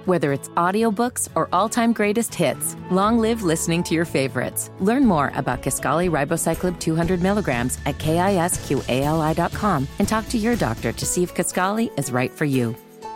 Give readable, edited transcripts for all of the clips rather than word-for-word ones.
Whether it's audiobooks or all-time greatest hits, long live listening to your favorites. Learn more about Kisqali Ribociclib 200 milligrams at KISQALI.com and talk to your doctor to see if Kisqali is right for you.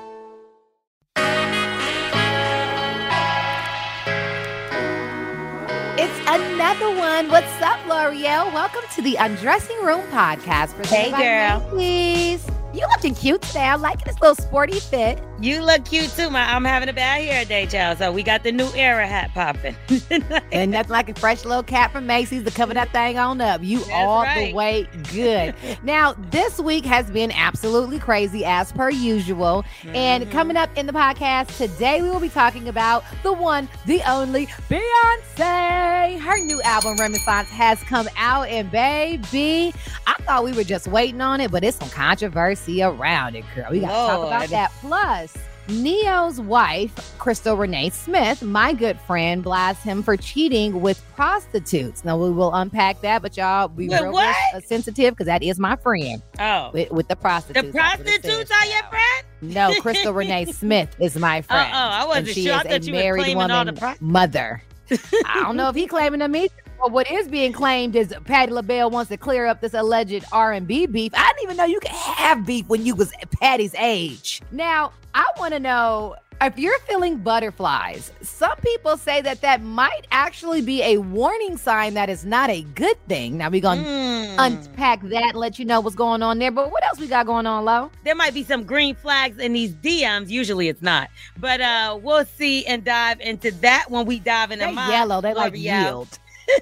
It's another one. What's up, L'Oreal? Welcome to the Undressing Room podcast. Hey, girl. Please. You looking cute today. I like this little sporty fit. You look cute too. I'm having a bad hair day, child. So we got the new era hat popping. And nothing like a fresh little cap from Macy's to cover that thing on up. You That's all right. the way good. Now, this week has been absolutely crazy as per usual. And coming up in the podcast today, we will be talking about the one, the only Beyonce. Her new album, Renaissance, has come out. And baby, I thought we were just waiting on it, but it's some controversy around it, girl. We got to talk about that. Plus, Neo's wife, Crystal Renee Smith, my good friend, blasts him for cheating with prostitutes. Now, we will unpack that, but y'all be real sensitive because that is my friend. Oh. With the prostitutes. The prostitutes are your friend? No, Crystal Renee Smith is my friend. I wasn't sure. I thought you were claiming all the prostitutes. Mother. I don't know if he claiming them either. But what is being claimed is Patti LaBelle wants to clear up this alleged R&B beef. I didn't even know you could have beef when you was Patti's age. Now, I want to know if you're feeling butterflies. Some people say that might actually be a warning sign that is not a good thing. Now, we're going to unpack that and let you know what's going on there. But what else we got going on, Lo? There might be some green flags in these DMs. Usually it's not. But we'll see and dive into that when we dive into They're my yellow. They like L'Oreal. yield.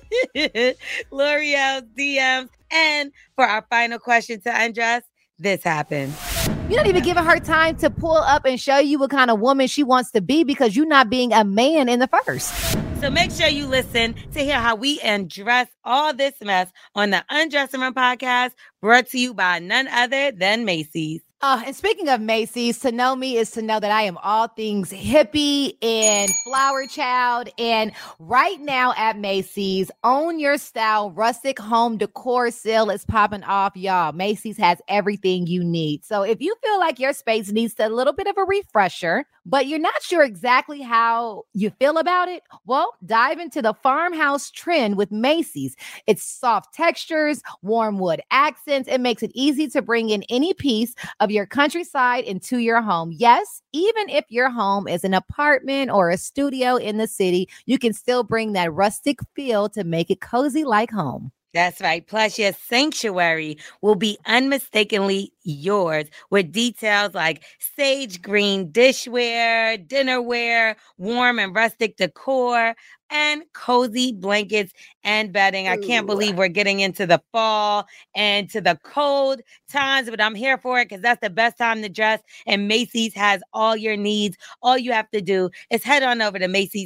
L'Oreal DMs. And for our final question to undress, this happened. You don't even give her time to pull up and show you what kind of woman she wants to be because you're not being a man in the first. So make sure you listen to hear how we undress all this mess on the Undressing Room podcast, brought to you by none other than Macy's. And speaking of Macy's, to know me is to know that I am all things hippie and flower child. And right now at Macy's, Own Your Style rustic home decor sale is popping off, y'all. Macy's has everything you need. So if you feel like your space needs a little bit of a refresher, but you're not sure exactly how you feel about it, well, dive into the farmhouse trend with Macy's. It's soft textures, warm wood accents. It makes it easy to bring in any piece of your countryside into your home. Yes, even if your home is an apartment or a studio in the city, you can still bring that rustic feel to make it cozy like home. That's right. Plus, your sanctuary will be unmistakably yours with details like sage green dishware, dinnerware, warm and rustic decor, and cozy blankets and bedding. I can't believe we're getting into the fall and to the cold times, but I'm here for it because that's the best time to dress. And Macy's has all your needs. All you have to do is head on over to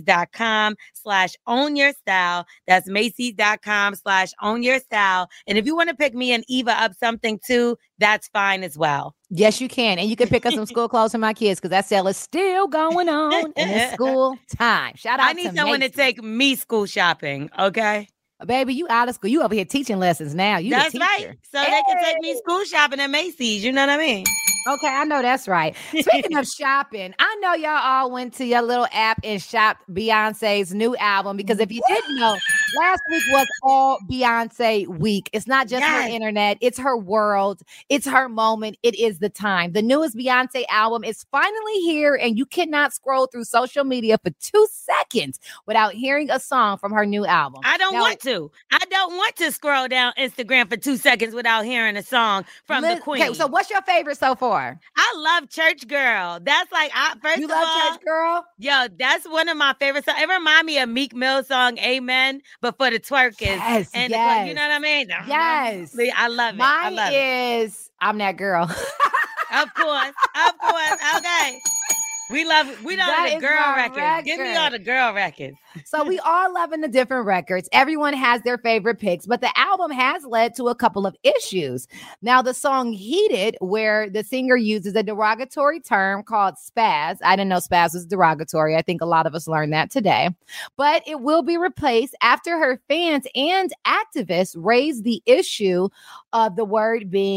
Macy's.com/ownyourstyle. That's Macy's.com/ownyourstyle. And if you want to pick me and Eva up something too, that's fine as well. Yes, you can. And you can pick up some school clothes for my kids because that sale is still going on in the school time. Shout out to I need someone to take me school shopping, okay? Baby, you out of school. You over here teaching lessons now. You That's a teacher. right. So they can take me school shopping at Macy's. You know what I mean? Okay, I know that's right. Speaking of shopping, I know y'all all went to your little app and shopped Beyonce's new album because if you didn't know, last week was all Beyonce week. It's not just her internet, it's her world, it's her moment, it is the time. The newest Beyonce album is finally here, and you cannot scroll through social media for 2 seconds without hearing a song from her new album. I don't want to. I don't want to scroll down Instagram for 2 seconds without hearing a song from the queen. Okay, so what's your favorite so far? I love Church Girl. That's like, You love Church Girl? Yo, that's one of my favorite songs. It reminds me of Meek Mill's song, Amen, but for the twerkers. Yes, and yes. You know what I mean? Yes. I love it. Mine I love is I'm That Girl. Of course. Okay. We love the girl records. Give me all the girl records. So we are loving the different records. Everyone has their favorite picks, but the album has led to a couple of issues. Now, the song Heated, where the singer uses a derogatory term called spaz. I didn't know spaz was derogatory. I think a lot of us learned that today. But it will be replaced after her fans and activists raised the issue of the word being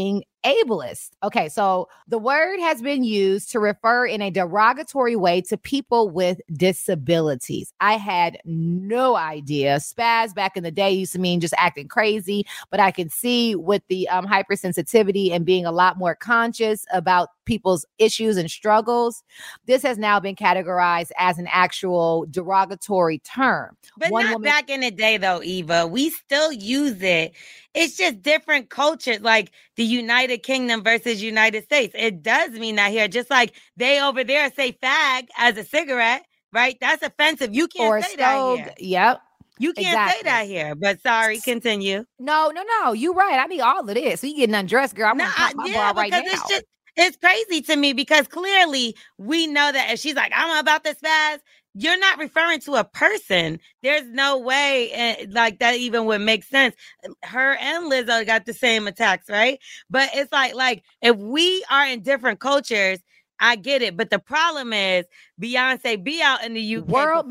ableist. Okay, so the word has been used to refer in a derogatory way to people with disabilities. I had no idea. Spaz back in the day used to mean just acting crazy, but I can see with the hypersensitivity and being a lot more conscious about people's issues and struggles, this has now been categorized as an actual derogatory term. But not back in the day, though, Eva. We still use it. It's just different cultures, like the United Kingdom versus United States. It does mean that here, just like they over there say fag as a cigarette, right? That's offensive. You can't say that here. Yep. You can't say that here, but sorry, continue. No. You're right. I mean, all of this. So you getting undressed, girl. I'm gonna pop my bra right now. It's crazy to me because clearly we know that if she's like, I'm about this fast, you're not referring to a person. There's no way like that even would make sense. Her and Lizzo got the same attacks, right? But it's like if we are in different cultures, I get it. But the problem is Beyonce be out in the UK. World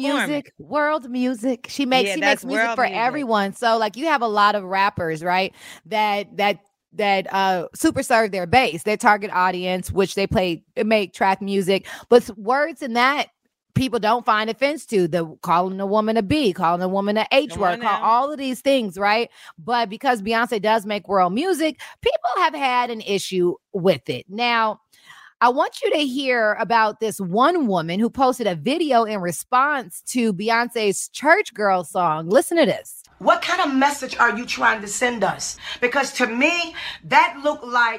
music. She makes music for everyone. So like you have a lot of rappers, right? That super serve their base, their target audience, which they make track music, but words in that people don't find offense to. The calling a woman a B, calling a woman a H word, call all of these things, right? But because Beyonce does make world music, people have had an issue with it. Now, I want you to hear about this one woman who posted a video in response to Beyonce's Church Girl song. Listen to this. What kind of message are you trying to send us? Because to me, that looked like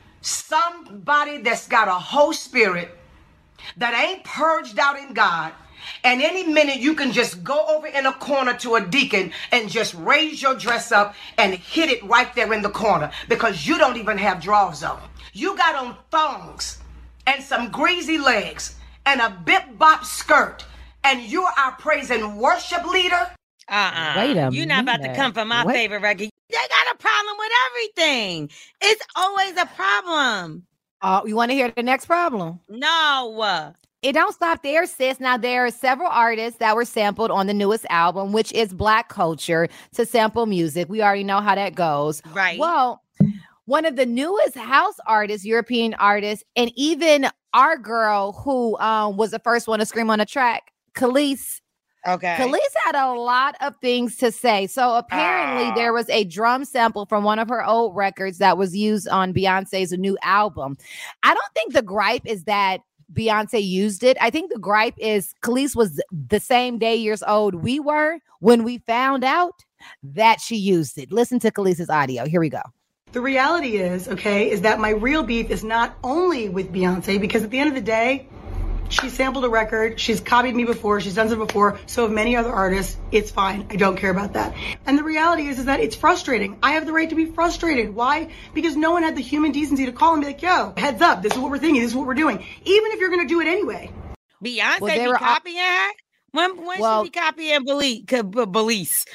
somebody that's got a whole spirit that ain't purged out in God. And any minute you can just go over in a corner to a deacon and just raise your dress up and hit it right there in the corner because you don't even have drawers on. You got on thongs and some greasy legs and a bip bop skirt and you're our praise and worship leader. Wait a minute. You're not about to come for my favorite record. They got a problem with everything. It's always a problem. Oh, you want to hear the next problem? No. It don't stop there, sis. Now, there are several artists that were sampled on the newest album, which is Black culture to sample music. We already know how that goes. Right. Well, one of the newest house artists, European artists, and even our girl who was the first one to scream on the track, Kelis. Okay. Kelis had a lot of things to say. So apparently there was a drum sample from one of her old records that was used on Beyonce's new album. I don't think the gripe is that Beyonce used it. I think the gripe is Kelis was the same years old we were when we found out that she used it. Listen to Kelis's audio. Here we go. The reality is that my real beef is not only with Beyonce, because at the end of the day, she sampled a record. She's copied me before. She's done it before. So have many other artists. It's fine. I don't care about that. And the reality is that it's frustrating. I have the right to be frustrated. Why? Because no one had the human decency to call and be like, yo, heads up. This is what we're thinking. This is what we're doing. Even if you're going to do it anyway. Beyonce be copying her? When she be copying Belize?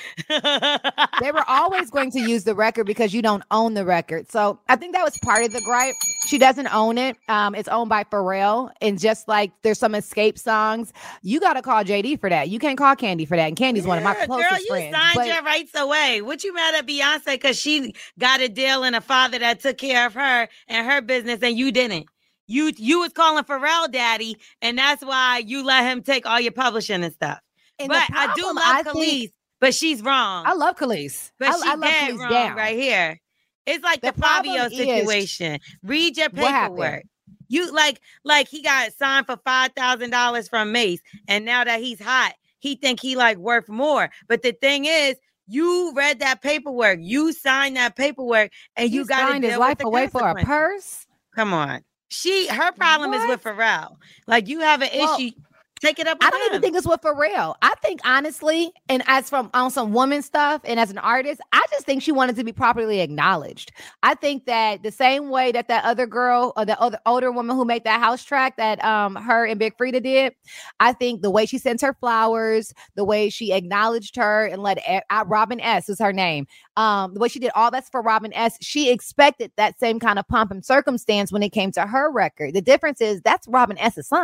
They were always going to use the record because you don't own the record. So I think that was part of the gripe. She doesn't own it. It's owned by Pharrell. And just like there's some Escape songs, you got to call JD for that. You can't call Candy for that. And Candy's one of my closest friends. Girl, you signed your rights away. What you mad at Beyonce because she got a deal and a father that took care of her and her business and you didn't? You was calling Pharrell daddy, and that's why you let him take all your publishing and stuff. And but I do love Kelis, but she's wrong. I love Kelis. But she's dead wrong right here. It's like the Fabio situation. Read your paperwork. You like he got signed for $5,000 from Mace, and now that he's hot, he think he like worth more. But the thing is, you read that paperwork, you signed that paperwork, and you got to his life away for a purse. Come on. Her problem is with Pharrell. Like you have an issue. Take it up with I don't even think it's with Pharrell. I think honestly, and as from on some woman stuff and as an artist, I just think she wanted to be properly acknowledged. I think that the same way that other girl or the other older woman who made that house track that her and Big Frida did, I think the way she sends her flowers, the way she acknowledged her and let Robin S. is her name. The way she did all that's for Robin S. She expected that same kind of pomp and circumstance when it came to her record. The difference is that's Robin S.'s song.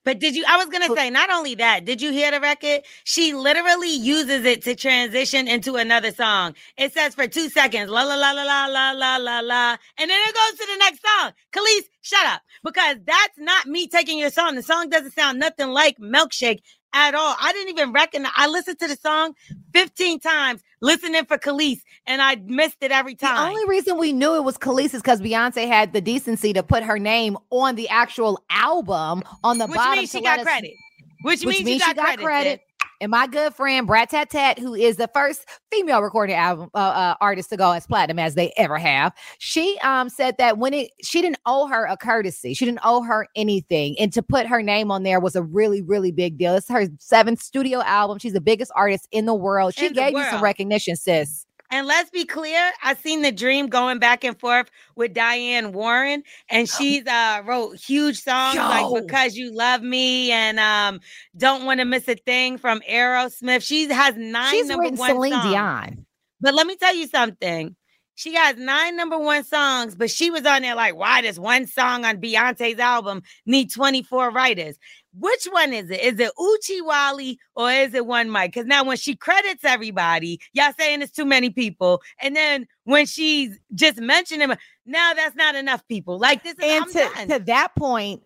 But I was going to say, not only that, did you hear the record? She literally uses it to transition into another song. It says for 2 seconds, la, la, la, la, la, la, la, la, la. And then it goes to the next song. Khalees, shut up. Because that's not me taking your song. The song doesn't sound nothing like Milkshake at all. I didn't even recognize. I listened to the song 15 times listening for Khalees, and I missed it every time. The only reason we knew it was Khalees is because Beyonce had the decency to put her name on the actual album on the bottom. Which means she got credit. Which means she got credit. And my good friend, Brat Tat Tat, who is the first female recording album artist to go as platinum as they ever have, she said that she didn't owe her a courtesy. She didn't owe her anything. And to put her name on there was a really, really big deal. It's her 7th studio album. She's the biggest artist in the world. She gave you some recognition, sis. And let's be clear, I seen The Dream going back and forth with Diane Warren, and she's wrote huge songs like Because You Love Me and Don't Want to Miss a Thing from Aerosmith. She has 9 number 1 Celine songs. Dion. But let me tell you something. She has 9 number 1 songs, but she was on there like, why does one song on Beyonce's album need 24 writers? Which one is it? Is it Uchi Wally or is it One Mic? Because now when she credits everybody, y'all saying it's too many people. And then when she's just mentioning them, now that's not enough people. Like this is, I'm done. To that point,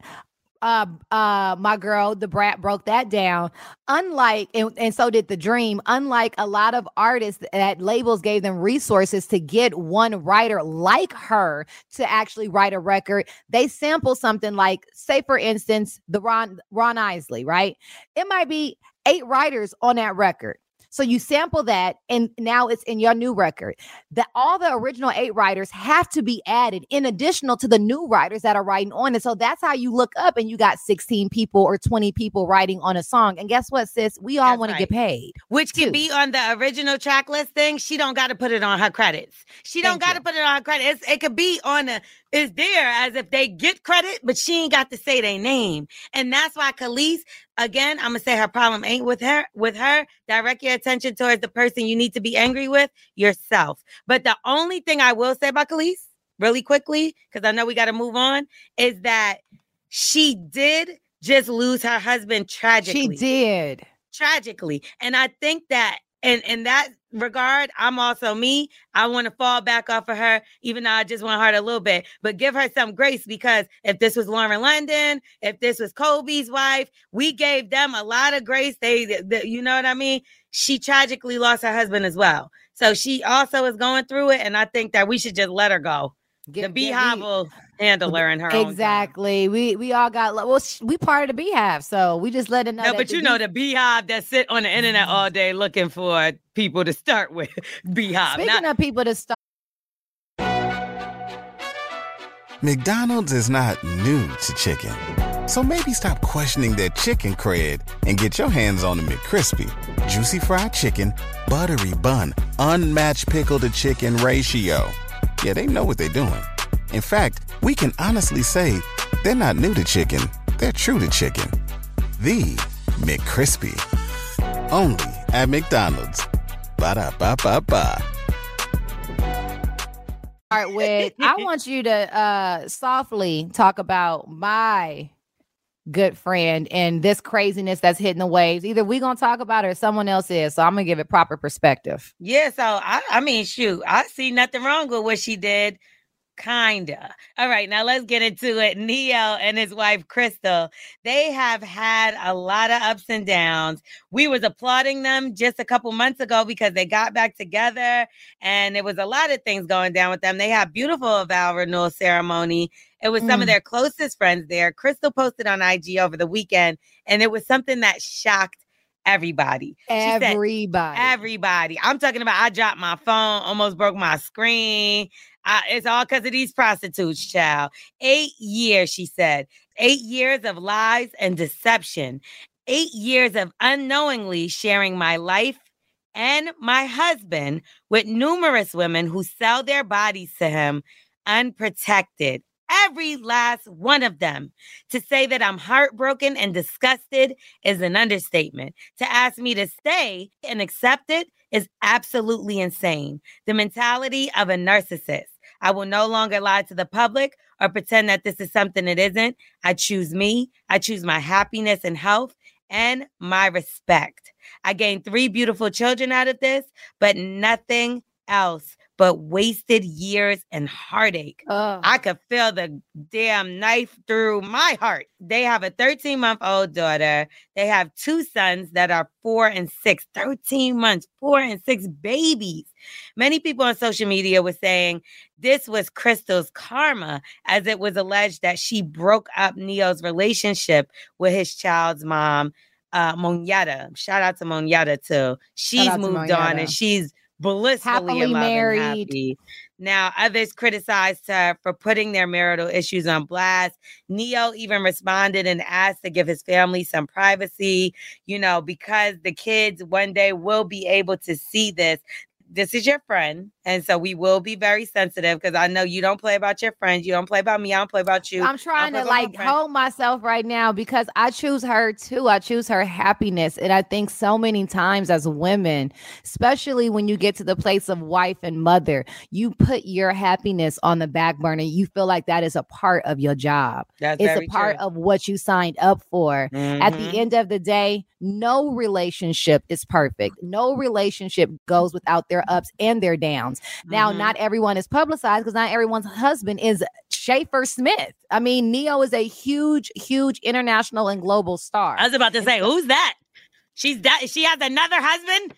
my girl, the Brat broke that down. Unlike, and so did The Dream, unlike a lot of artists that labels gave them resources to get one writer like her to actually write a record, they sample something like, say for instance, the Ron Isley, right? It might be 8 writers on that record. So you sample that, and now it's in your new record. That all the original 8 writers have to be added in additional to the new writers that are writing on it. So that's how you look up and you got 16 people or 20 people writing on a song. And guess what, sis? We all want to get paid. Which can be on the original track listing. She don't got to put it on her credits. She don't got to put it on her credits. It could be on it's there as if they get credit, but she ain't got to say their name. And that's why Khalees, again, I'm going to say her problem ain't with her. Direct your attention towards the person you need to be angry with, yourself. But the only thing I will say about Khalees, really quickly, because I know we got to move on, is that she did just lose her husband tragically. She did. Tragically. And I think that in that regard, I'm also me. I want to fall back off of her, even though I just want her a little bit, but give her some grace, because if this was Lauren London, if this was Kobe's wife, we gave them a lot of grace. They you know what I mean? She tragically lost her husband as well. So she also is going through it. And I think that we should just let her go. The Beehive will handle her in her own exactly. We all got, we part of the Beehive, so we just let it know. No, but you know the Beehive that sit on the internet all day looking for people to start with. Beehive. Speaking of people to start. McDonald's is not new to chicken, so maybe stop questioning their chicken cred and get your hands on the McCrispy. Juicy fried chicken, buttery bun, unmatched pickle to chicken ratio. Yeah, they know what they're doing. In fact, we can honestly say they're not new to chicken. They're true to chicken. The McCrispy. Only at McDonald's. Ba-da-ba-ba-ba. Start with, I want you to softly talk about my good friend and this craziness that's hitting the waves. Either we gonna talk about it or someone else is. So I'm gonna give it proper perspective. Yeah, so I mean, shoot, I see nothing wrong with what she did. Kinda. All right, now let's get into it. Ne-Yo and his wife Crystal, they have had a lot of ups and downs. We was applauding them just a couple months ago because they got back together, and there was a lot of things going down with them. They had beautiful vow renewal ceremony. It was some of their closest friends there. Crystal posted on IG over the weekend, and it was something that shocked everybody. Everybody. I'm talking about, I dropped my phone, almost broke my screen. It's all because of these prostitutes, child. 8 years, she said. 8 years of lies and deception. 8 years of unknowingly sharing my life and my husband with numerous women who sell their bodies to him unprotected. Every last one of them. To say that I'm heartbroken and disgusted is an understatement. To ask me to stay and accept it is absolutely insane. The mentality of a narcissist. I will no longer lie to the public or pretend that this is something it isn't. I choose me. I choose my happiness and health and my respect. I gained 3 beautiful children out of this, but nothing else but wasted years and heartache. I could feel the damn knife through my heart. They have a 13-month-old daughter. They have 2 sons that are 4 and 6. 13 months, 4 and 6 babies. Many people on social media were saying this was Crystal's karma, as it was alleged that she broke up Neo's relationship with his child's mom, Monyetta. Shout out to Monyetta too. She's moved on and she's blissfully in love married. And happy. Now, others criticized her for putting their marital issues on blast. Neo even responded and asked to give his family some privacy, because the kids one day will be able to see this. This is your friend. And so we will be very sensitive because I know you don't play about your friends. You don't play about me. I don't play about you. I'm trying to hold myself right now because I choose her too. I choose her happiness. And I think so many times as women, especially when you get to the place of wife and mother, you put your happiness on the back burner. You feel like that is a part of your job. It's a part of what you signed up for. Mm-hmm. At the end of the day, no relationship is perfect. No relationship goes without their ups and their downs. Now, not everyone is publicized because not everyone's husband is Schaefer Smith. I mean, Neo is a huge, huge international and global star. I was about to say, who's that? She has another husband?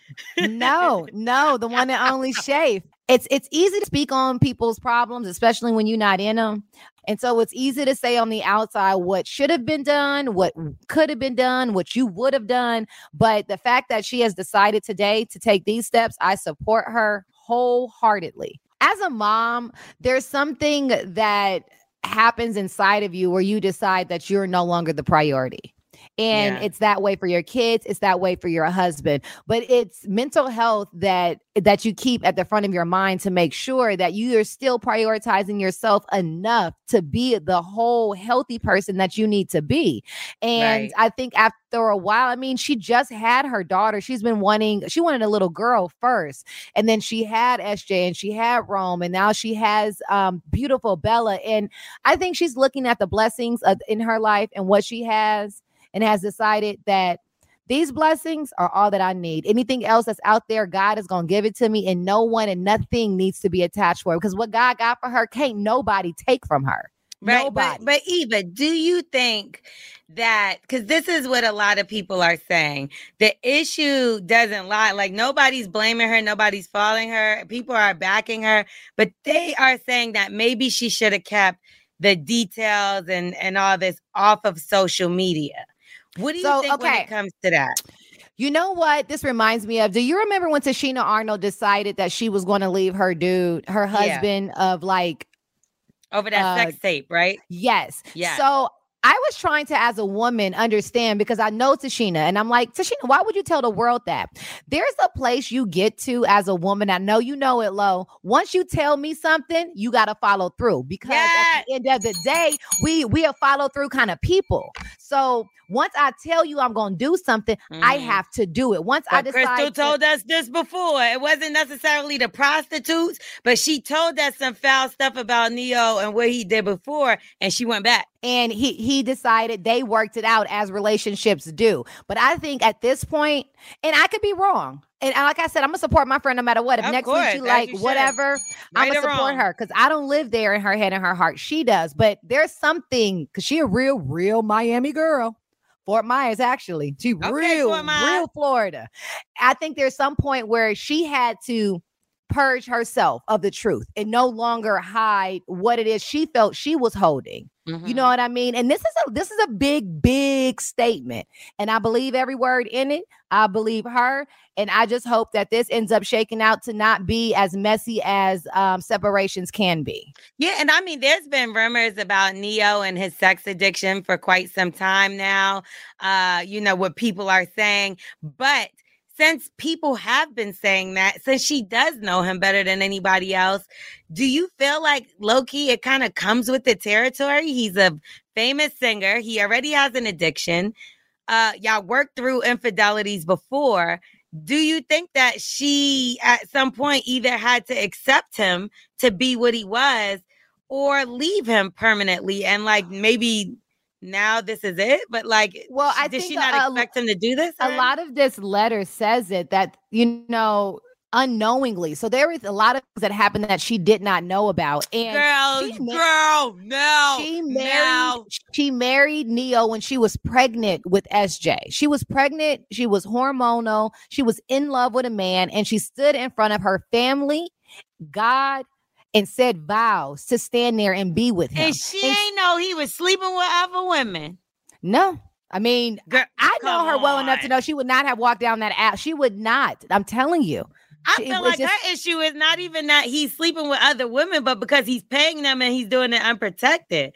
No, the one and only Schaefer. It's easy to speak on people's problems, especially when you're not in them. And so it's easy to say on the outside what should have been done, what could have been done, what you would have done. But the fact that she has decided today to take these steps, I support her wholeheartedly. As a mom, there's something that happens inside of you where you decide that you're no longer the priority. And it's that way for your kids. It's that way for your husband. But it's mental health that you keep at the front of your mind to make sure that you are still prioritizing yourself enough to be the whole healthy person that you need to be. And I think after a while, I mean, she just had her daughter. She wanted a little girl first. And then she had SJ and she had Rome. And now she has beautiful Bella. And I think she's looking at the blessings in her life and what she has, and has decided that these blessings are all that I need. Anything else that's out there, God is going to give it to me, and no one and nothing needs to be attached for her, because what God got for her can't nobody take from her. Right. Nobody. But Eva, do you think that, because this is what a lot of people are saying, the issue doesn't lie, like nobody's blaming her, nobody's following her, people are backing her, but they are saying that maybe she should have kept the details and all this off of social media. What do you think when it comes to that? You know what this reminds me of? Do you remember when Tashina Arnold decided that she was going to leave her husband of like... over that sex tape, right? Yes. Yeah. So I was trying to, as a woman, understand, because I know Tashina, and I'm like, Tashina, why would you tell the world that? There's a place you get to as a woman. I know you know it, Lo. Once you tell me something, you got to follow through, because at the end of the day, we are follow through kind of people. So once I tell you I'm going to do something, I have to do it. Once I decide. Crystal told us this before. It wasn't necessarily the prostitutes, but she told us some foul stuff about Neo and what he did before, and she went back. And he decided, they worked it out as relationships do. But I think at this point, and I could be wrong, and like I said, I'm going to support my friend no matter what. If next week she like whatever, I'm going to support her, because I don't live there in her head and her heart. She does. But there's something, because she a real Miami girl. Fort Myers, actually. She real Florida. I think there's some point where she had to purge herself of the truth and no longer hide what it is she felt she was holding. Mm-hmm. You know what I mean? And this is a big statement. And I believe every word in it. I believe her. And I just hope that this ends up shaking out to not be as messy as separations can be. Yeah. And I mean, there's been rumors about Neo and his sex addiction for quite some time now. What people are saying. But since people have been saying that, since she does know him better than anybody else, do you feel like, low-key, it kind of comes with the territory? He's a famous singer. He already has an addiction. Y'all worked through infidelities before. do you think that she at some point either had to accept him to be what he was or leave him permanently and like maybe now this is it? But like, well, I did think she not expect him to do this? A lot of this letter says it that, unknowingly. So there is a lot of things that happened that she did not know about. And she married Neo when she was pregnant with SJ. She was pregnant. She was hormonal. She was in love with a man, and she stood in front of her family, God, and said vows to stand there and be with him. And she ain't know he was sleeping with other women. No. I mean, Girl, I know her well enough to know she would not have walked down that aisle. She would not. I'm telling you. I feel like her issue is not even that he's sleeping with other women, but because he's paying them and he's doing it unprotected.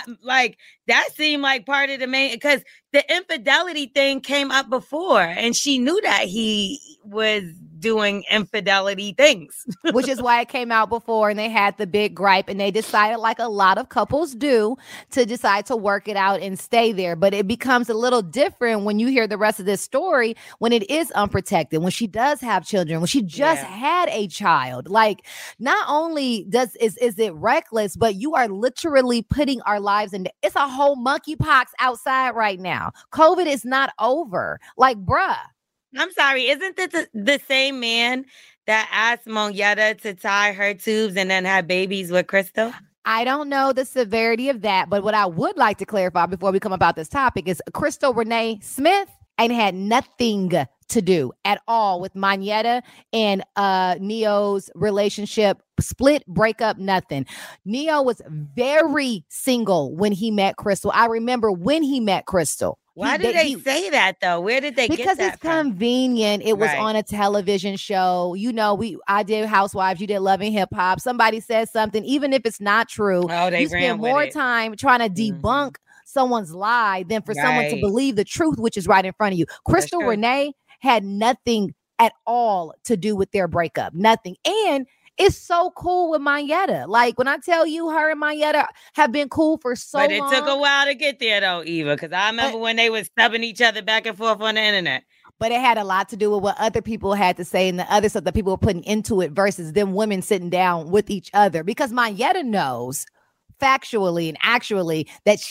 That seemed like part of the main, because the infidelity thing came up before and she knew that he was doing infidelity things. Which is why it came out before and they had the big gripe and they decided, like a lot of couples do, to decide to work it out and stay there. But it becomes a little different when you hear the rest of this story, when it is unprotected, when she does have children, when she just had a child. Like, not only is it reckless, but you are literally putting our lives in. It's a whole monkeypox outside right now. COVID is not over. Like, bruh. I'm sorry, isn't this the same man that asked Monyetta to tie her tubes and then have babies with Crystal? I don't know the severity of that, but what I would like to clarify before we come about this topic is Crystal Renee Smith ain't had nothing to do at all with Monyetta and Neo's relationship, split, breakup, nothing. Neo was very single when he met Crystal. I remember when he met Crystal. Why did they say that though? Where did they get that from? Because it's convenient. It was on a television show. I did Housewives. You did Love and Hip Hop. Somebody says something, even if it's not true. Oh, they you spend more time trying to debunk someone's lie than for someone to believe the truth, which is right in front of you. Crystal Renee had nothing at all to do with their breakup. Nothing. And it's so cool with Monyetta. Like, when I tell you, her and Monyetta have been cool for so long. But it took a while to get there, though, Eva, because I remember when they was stubbing each other back and forth on the internet. But it had a lot to do with what other people had to say and the other stuff that people were putting into it versus them women sitting down with each other. Because Monyetta knows factually and actually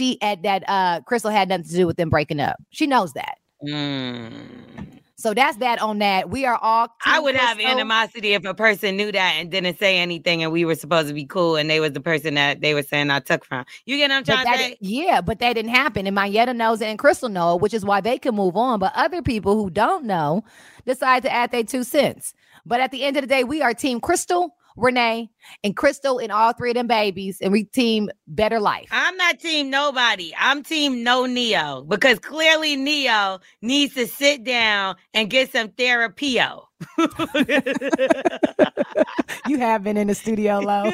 that Crystal had nothing to do with them breaking up. She knows that. So that's that on that. We are all. I would have animosity if a person knew that and didn't say anything, and we were supposed to be cool, and they was the person that they were saying I took from. You get what I'm trying to say? Yeah, but that didn't happen, and Monyetta knows it, and Crystal knows, which is why they can move on. But other people who don't know decide to add their 2 cents. But at the end of the day, we are Team Crystal, Renee, and Crystal and all 3 of them babies, and we team Better Life. I'm not team nobody. I'm team no Neo, because clearly Neo needs to sit down and get some therapy-o. You have been in the studio, Lo.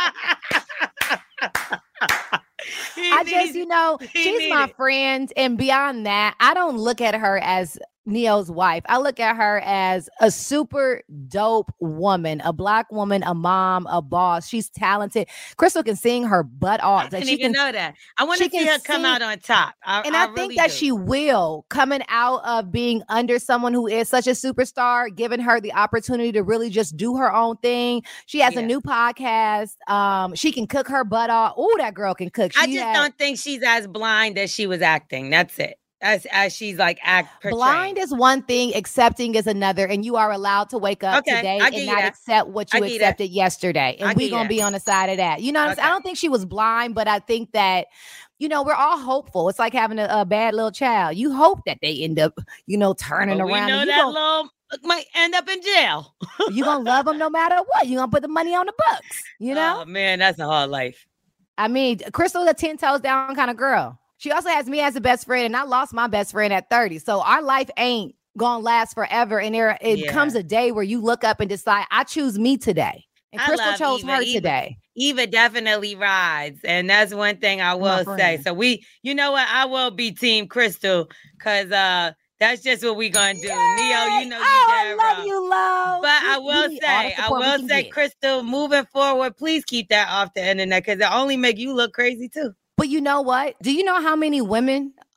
She's my friend, and beyond that, I don't look at her as Neo's wife. I look at her as a super dope woman, a Black woman, a mom, a boss. She's talented. Crystal can sing her butt off. I didn't even know that. I want to see her come out on top. I think really that she will, coming out of being under someone who is such a superstar, giving her the opportunity to really just do her own thing. She has a new podcast. She can cook her butt off. Oh, that girl can cook. I just don't think she's as blind as she was acting. That's it. As she's like portrayed. Blind is one thing, accepting is another, and you are allowed to wake up today and not accept what you accepted yesterday. And we're gonna be on the side of that. You know what I'm saying? I don't think she was blind, but I think that, we're all hopeful. It's like having a bad little child. You hope that they end up, turning around. We know that little might end up in jail. You're gonna love them no matter what. You're gonna put the money on the books. Oh man, that's a hard life. I mean, Crystal's a 10 toes down kind of girl. She also has me as a best friend, and I lost my best friend at 30. So our life ain't gonna last forever. And it comes a day where you look up and decide, I choose me today. And Crystal chose her today. Eva definitely rides. And that's one thing I will say. So you know what? I will be Team Crystal, because that's just what we gonna do. Yay! Neo, you know I love you, Lo. But I will say, Crystal, moving forward, please keep that off the internet, because it only make you look crazy too. But you know what? Do you know how many women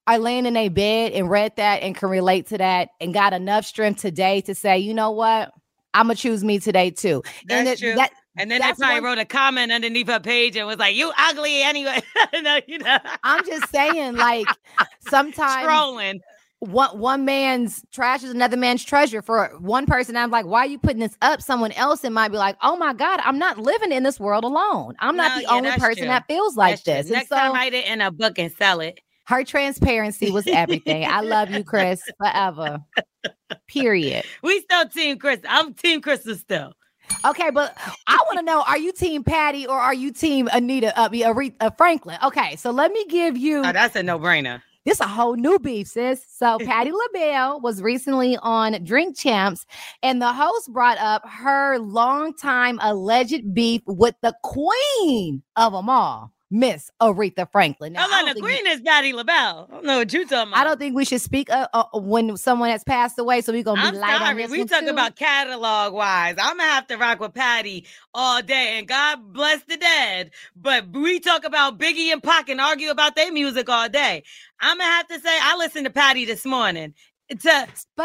are laying in a bed and read that and can relate to that and got enough strength today to say, you know what? I'm going to choose me today too. That's true. And then they probably wrote a comment underneath her page and was like, you ugly anyway. I'm just saying, like, sometimes trolling. One man's trash is another man's treasure. For one person, I'm like, why are you putting this up? Someone else, it might be like, oh my God, I'm not living in this world alone. I'm not the only person that feels like this. Next time, write it in a book and sell it. Her transparency was everything. I love you, Chris, forever. Period. We still Team Chris. I'm Team Crystal still. Okay, but I want to know, are you Team Patty or are you Team Aretha Franklin? Okay, so let me give you. Oh, that's a no-brainer. This is a whole new beef, sis. So Patti LaBelle was recently on Drink Champs, and the host brought up her longtime alleged beef with the queen of them all, Miss Aretha Franklin. Now, the queen is Patti LaBelle. I don't know what you're talking about. I don't think we should speak when someone has passed away, so we're going to be light on this. We talk about catalog-wise. I'm going to have to rock with Patti all day, and God bless the dead. But we talk about Biggie and Pac and argue about their music all day. I'm going to have to say, I listened to Patti this morning. I'm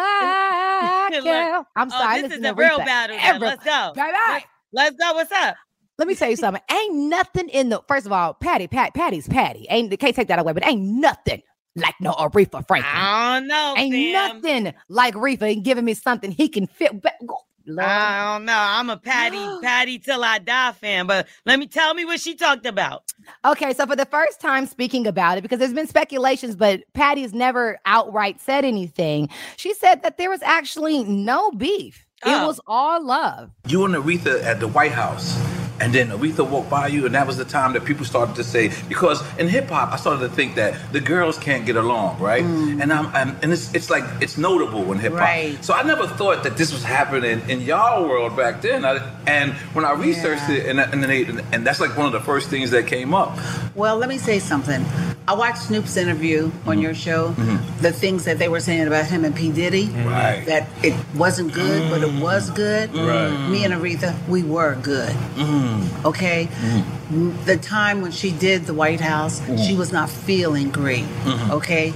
sorry. This is a real battle. Let's go. Let's go. What's up? Let me tell you something. Ain't nothing in the, first of all, Patty's Patty. Can't take that away, but ain't nothing like no Aretha Franklin. I don't know. Ain't nothing like Aretha and giving me something he can fit. I don't know. I'm a Patty till I die fan, but tell me what she talked about. Okay, so for the first time speaking about it, because there's been speculations, but Patty's never outright said anything. She said that there was actually no beef. It was all love. You and Aretha at the White House. And then Aretha walked by you, and that was the time that people started to say, because in hip hop, I started to think that the girls can't get along, right? And it's like it's notable in hip hop. Right. So I never thought that this was happening in y'all world back then. And when I researched it, and that's like one of the first things that came up. Well, let me say something. I watched Snoop's interview on your show. The things that they were saying about him and P. Diddy, that it wasn't good, but it was good. Me and Aretha, we were good. Okay? The time when she did the White House, she was not feeling great. Okay?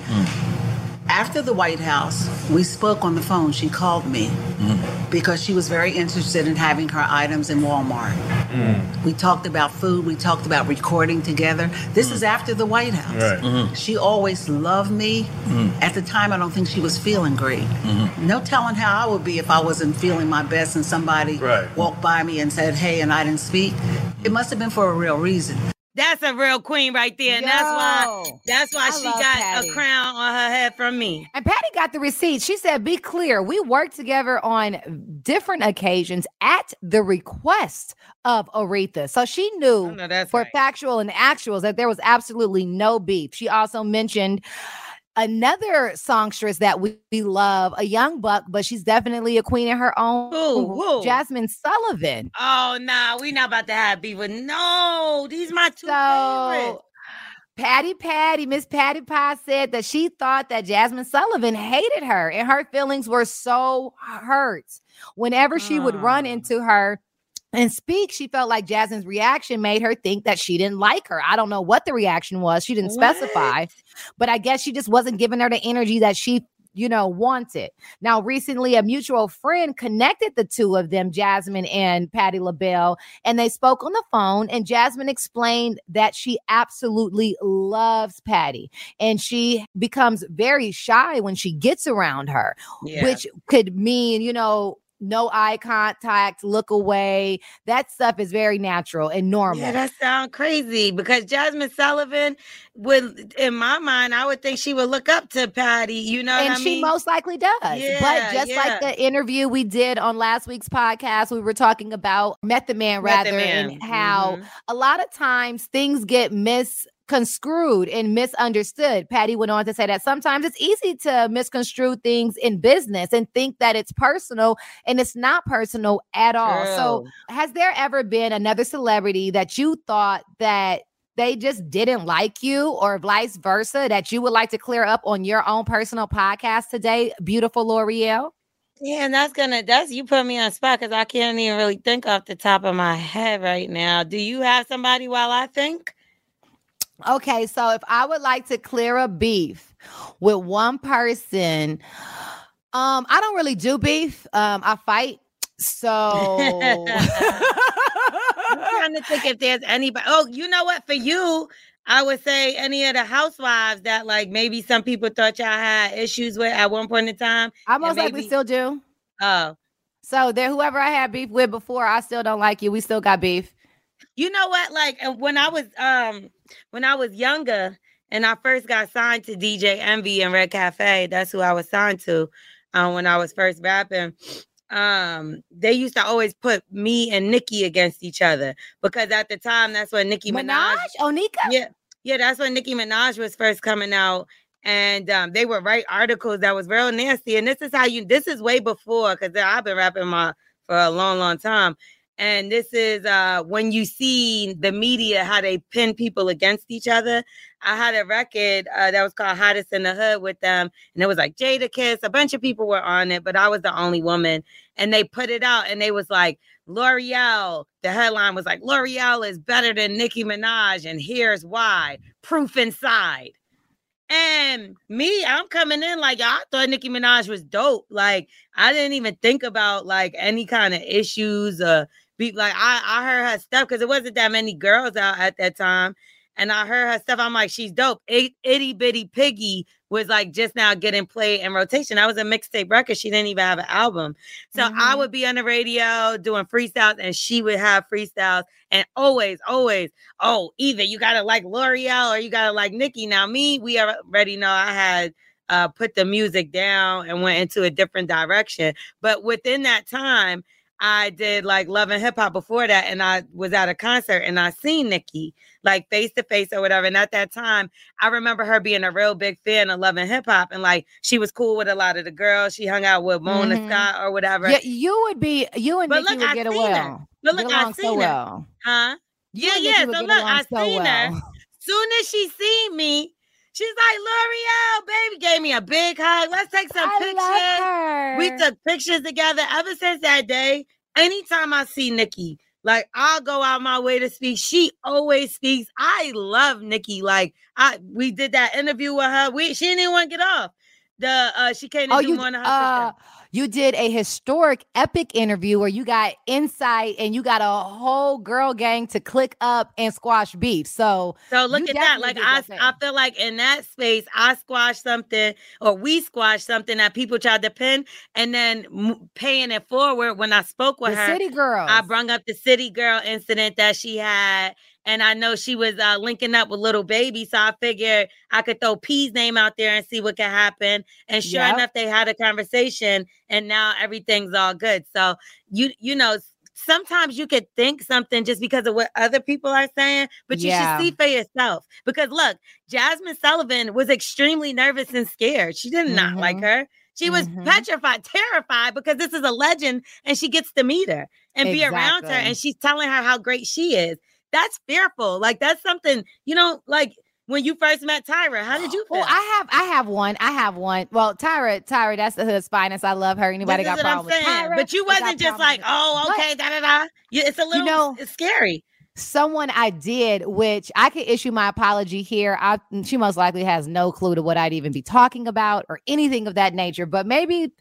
After the White House, we spoke on the phone. She called me because she was very interested in having her items in Walmart. We talked about food. We talked about recording together. This is after the White House. She always loved me. At the time, I don't think she was feeling great. No telling how I would be if I wasn't feeling my best and somebody walked by me and said, hey, and I didn't speak. It must have been for a real reason. That's a real queen right there. And that's why she got Patty. A crown on her head from me. And Patty got the receipt. She said, be clear, we worked together on different occasions at the request of Aretha. So she knew for factual and actuals that there was absolutely no beef. She also mentioned another songstress that we love, a young buck, but she's definitely a queen in her own. Ooh. Jasmine Sullivan. Oh, nah, we not about to have beef with these my two favorites. Miss Patty Pie said that she thought that Jasmine Sullivan hated her and her feelings were so hurt. Whenever she would run into her and speak, she felt like Jasmine's reaction made her think that she didn't like her. I don't know what the reaction was. She didn't specify, but I guess she just wasn't giving her the energy that she, wanted. Now, recently, a mutual friend connected the two of them, Jasmine and Patti LaBelle, and they spoke on the phone, and Jasmine explained that she absolutely loves Patti, and she becomes very shy when she gets around her, which could mean, no eye contact, look away. That stuff is very natural and normal. Yeah, that sounds crazy because Jasmine Sullivan in my mind, I would think she would look up to Patti, you know what I mean? And she most likely does. Yeah, but just like the interview we did on last week's podcast, we were talking about Method Man and how a lot of times things get misconstrued and misunderstood. Patti went on to say that sometimes it's easy to misconstrue things in business and think that it's personal, and it's not personal at all. True. So has there ever been another celebrity that you thought that they just didn't like you, or vice versa, that you would like to clear up on your own personal podcast today, beautiful L'Oreal? Yeah, and that's you put me on the spot because I can't even really think off the top of my head right now. Do you have somebody while I think? Okay, so if I would like to clear a beef with one person, I don't really do beef. I fight. So I'm trying to think if there's anybody. Oh, you know what? For you, I would say any of the housewives that like maybe some people thought y'all had issues with at one point in time. I most likely still do. Oh. So there, whoever I had beef with before, I still don't like you. We still got beef. You know what? Like when I was younger and I first got signed to DJ Envy and Red Cafe, that's who I was signed to when I was first rapping. They used to always put me and Nicki against each other because at the time that's when Nicki Minaj. Onika? Yeah, that's when Nicki Minaj was first coming out. And they would write articles that was real nasty. And this is way before, because I've been rapping for a long, long time. And this is when you see the media, how they pin people against each other. I had a record that was called Hottest in the Hood with them. And it was like Jadakiss. A bunch of people were on it, but I was the only woman. And they put it out and they was like, L'Oreal. The headline was like, L'Oreal is better than Nicki Minaj. And here's why. Proof inside. And me, I'm coming in like, I thought Nicki Minaj was dope. Like, I didn't even think about like any kind of issues or like I heard her stuff because it wasn't that many girls out at that time. And I heard her stuff. I'm like, she's dope. Itty Bitty Piggy was like just now getting played in rotation. That was a mixtape record. She didn't even have an album. So I would be on the radio doing freestyles and she would have freestyles. And always, either you got to like L'Oreal or you got to like Nicki. Now me, we already know I had put the music down and went into a different direction. But within that time, I did like Love and Hip Hop before that. And I was at a concert and I seen Nicki like face to face or whatever. And at that time, I remember her being a real big fan of Love and Hip Hop. And like, she was cool with a lot of the girls. She hung out with Mona Scott or whatever. Yeah, you and Nicki would get along. But look, I seen her. Well. Huh? Yeah. So look, I seen her. Soon as she seen me, she's like, L'Oreal, baby, gave me a big hug. Let's take some pictures. We took pictures together. Ever since that day, anytime I see Nicki, like I'll go out my way to speak. She always speaks. I love Nicki. Like we did that interview with her. She didn't even want to get off. She came to do one of her sisters. You did a historic, epic interview where you got insight and you got a whole girl gang to click up and squash beef. So look at that. Like I feel like in that space, I squashed something or we squashed something that people tried to pin, and then paying it forward when I spoke with her. City Girl. I brung up the City Girl incident that she had. And I know she was linking up with Lil Baby. So I figured I could throw P's name out there and see what could happen. And sure enough, they had a conversation and now everything's all good. So, you know, sometimes you could think something just because of what other people are saying, but you should see for yourself. Because look, Jasmine Sullivan was extremely nervous and scared. She did not like her. She was petrified, terrified because this is a legend and she gets to meet her and be around her. And she's telling her how great she is. That's fearful. Like that's something, you know, like when you first met Tyra, how did you feel? Well, I have one. Well, Tyra, that's the hood's finest. I love her. Anybody got problems with Tyra? But you wasn't just like, oh, okay, da-da-da. It's a little, it's scary. Someone I did, which I could issue my apology here. She most likely has no clue to what I'd even be talking about or anything of that nature, but maybe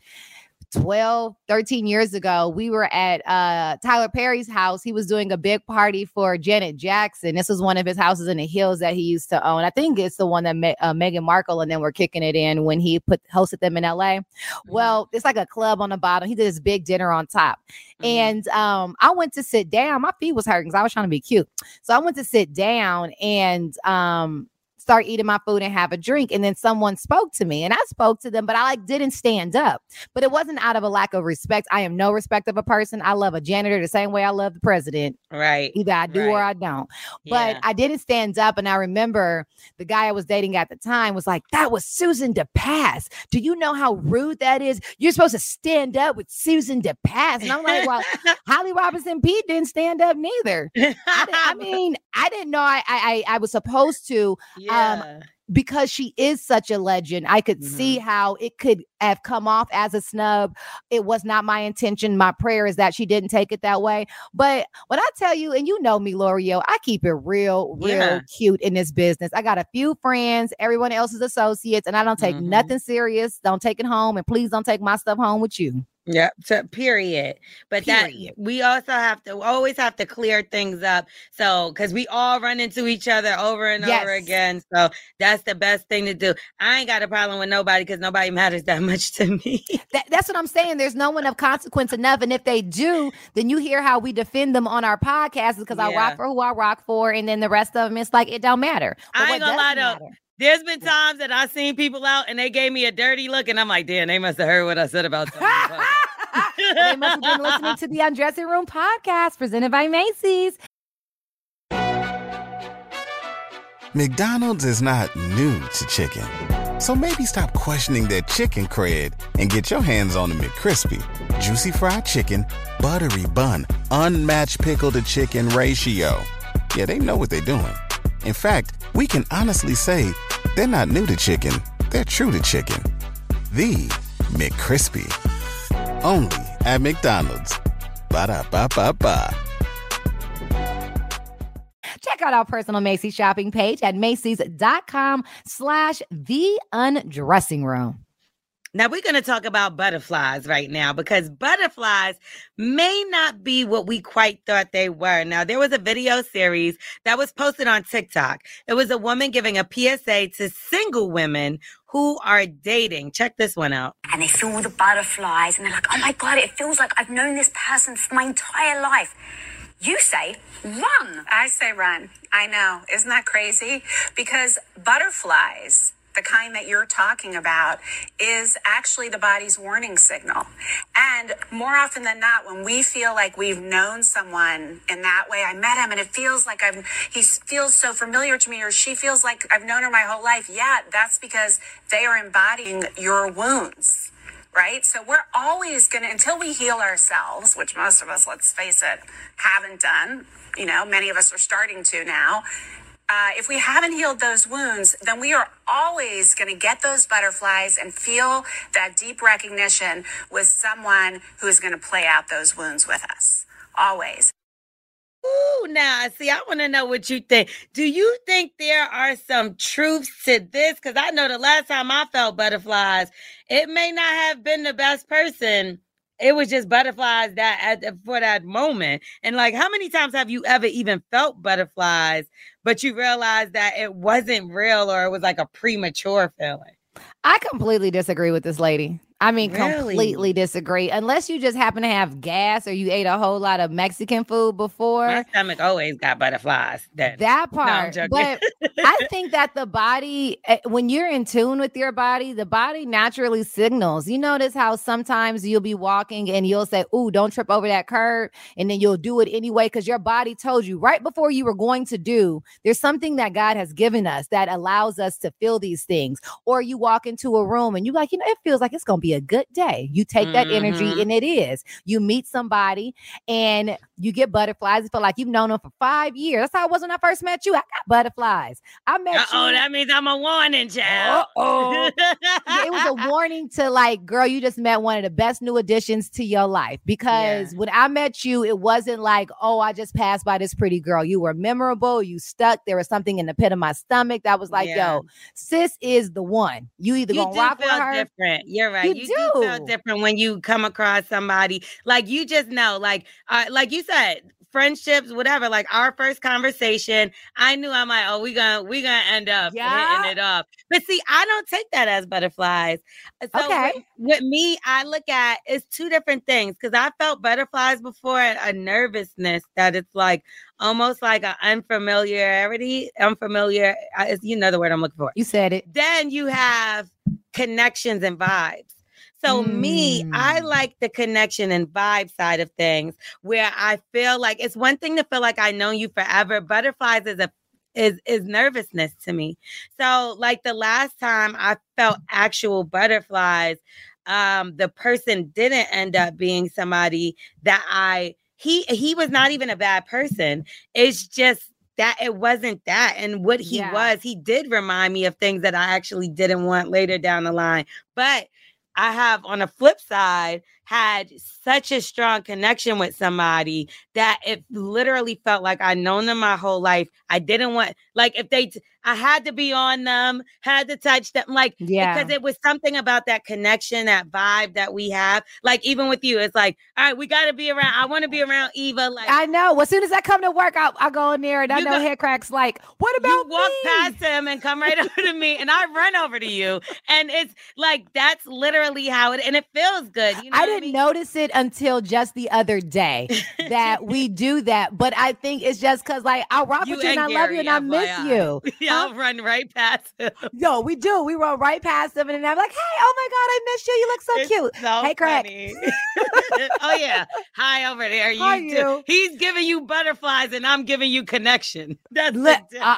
12, 13 years ago, we were at Tyler Perry's house. He was doing a big party for Janet Jackson. This was one of his houses in the hills that he used to own. I think it's the one that Meghan Markle and then were kicking it in when he hosted them in LA. Well, it's like a club on the bottom. He did this big dinner on top. And I went to sit down. My feet was hurting because I was trying to be cute. So I went to sit down and start eating my food and have a drink. And then someone spoke to me and I spoke to them, but I didn't stand up. But it wasn't out of a lack of respect. I am no respect of a person. I love a janitor the same way I love the president. Right. Either I do or I don't. But I didn't stand up. And I remember the guy I was dating at the time was like, that was Susan DePass. Do you know how rude that is? You're supposed to stand up with Susan DePass. And I'm like, well, Holly Robinson Pete didn't stand up neither. I didn't know I was supposed to. because she is such a legend, I could see how it could have come off as a snub. It was not my intention. My prayer is that she didn't take it that way. But when I tell you, and you know me, L'Oreal, I keep it real cute in this business. I got a few friends, everyone else is associates, and I don't take nothing serious. Don't take it home, and please don't take my stuff home with you. Yeah, so period. But that we also always have to clear things up. So, because we all run into each other over and over again. So that's the best thing to do. I ain't got a problem with nobody because nobody matters that much to me. That's what I'm saying. There's no one of consequence enough. And if they do, then you hear how we defend them on our podcast because I rock for who I rock for. And then the rest of them, it's like, it don't matter. But I ain't gonna lie though. There's been times that I've seen people out and they gave me a dirty look and I'm like, damn, they must have heard what I said about them. They must have been listening to the Undressing Room podcast presented by Macy's. McDonald's is not new to chicken. So maybe stop questioning their chicken cred and get your hands on the McCrispy. Juicy fried chicken, buttery bun, unmatched pickle to chicken ratio. Yeah, they know what they're doing. In fact, we can honestly say they're not new to chicken. They're true to chicken. The McCrispy. Only at McDonald's. Ba-da-ba-ba-ba. Check out our personal Macy's shopping page at Macys.com/theundressing-room. Now we're going to talk about butterflies right now because butterflies may not be what we quite thought they were. Now, there was a video series that was posted on TikTok. It was a woman giving a PSA to single women who are dating. Check this one out. And they feel all the butterflies and they're like, oh my God, it feels like I've known this person for my entire life. You say, run. I say run. I know. Isn't that crazy? Because butterflies, the kind that you're talking about, is actually the body's warning signal. And more often than not, when we feel like we've known someone in that way, I met him and it feels like he feels so familiar to me, or she feels like I've known her my whole life. Yeah, that's because they are embodying your wounds, right? So we're always going to, until we heal ourselves, which most of us, let's face it, haven't done, many of us are starting to now. If we haven't healed those wounds, then we are always going to get those butterflies and feel that deep recognition with someone who is going to play out those wounds with us. Always. Ooh, now, see, I want to know what you think. Do you think there are some truths to this? Because I know the last time I felt butterflies, it may not have been the best person. It was just butterflies for that moment. And like, how many times have you ever even felt butterflies, but you realized that it wasn't real or it was like a premature feeling? I completely disagree with this lady. I mean, Really? completely disagree. Unless you just happen to have gas or you ate a whole lot of Mexican food before. My stomach always got butterflies. That No, I'm part. joking. But I think that the body, when you're in tune with your body, the body naturally signals. You notice how sometimes you'll be walking and you'll say, ooh, don't trip over that curb. And then you'll do it anyway because your body told you right before you were going to do. There's something that God has given us that allows us to feel these things. Or you walk into a room and you're like, it feels like it's going to be a good day. You take that energy and it is. You meet somebody and you get butterflies. You feel like you've known them for 5 years. That's how it was when I first met you. I got butterflies. I met you. That means I'm a warning, child. Yeah, it was a warning to like, girl, you just met one of the best new additions to your life. Because when I met you, it wasn't like, oh, I just passed by this pretty girl. You were memorable. You stuck. There was something in the pit of my stomach that was like, yo, sis is the one. You either gonna rock with her. Different. You're right. You do feel different when you come across somebody. Like you just know, like you said, friendships, whatever, like our first conversation, I knew I'm like, oh, we gonna end up hitting it up. But see, I don't take that as butterflies. So with me, I look at it's two different things because I felt butterflies before, a nervousness that it's like almost like an unfamiliarity. Unfamiliar, you know the word I'm looking for. You said it. Then you have connections and vibes. So me, I like the connection and vibe side of things where I feel like it's one thing to feel like I know you forever. Butterflies is nervousness to me. So like the last time I felt actual butterflies, the person didn't end up being somebody that he was not even a bad person. It's just that it wasn't that. And what he was, he did remind me of things that I actually didn't want later down the line. But I have, on the flip side, had such a strong connection with somebody that it literally felt like I'd known them my whole life. I didn't want, like, if I had to be on them, had to touch them, like, because it was something about that connection, that vibe that we have. Like, even with you, it's like, all right, we got to be around. I want to be around Eva. Like, I know. As soon as I come to work, I go in there and I know Head Crack's like, what about you walk me? past him and come right over to me, and I run over to you. And it's like, that's literally how it, and it feels good. You know I didn't notice it until just the other day that we do that. But I think it's just because, like, I'll rock with you and I love you and I miss you. Yeah, I'll run right past him. No, we do. We run right past him and I'm like, hey, oh my God, I miss you. You look so cute. So hey, Crack. Oh, yeah. Hi over there. You. He's giving you butterflies and I'm giving you connection. That's I'm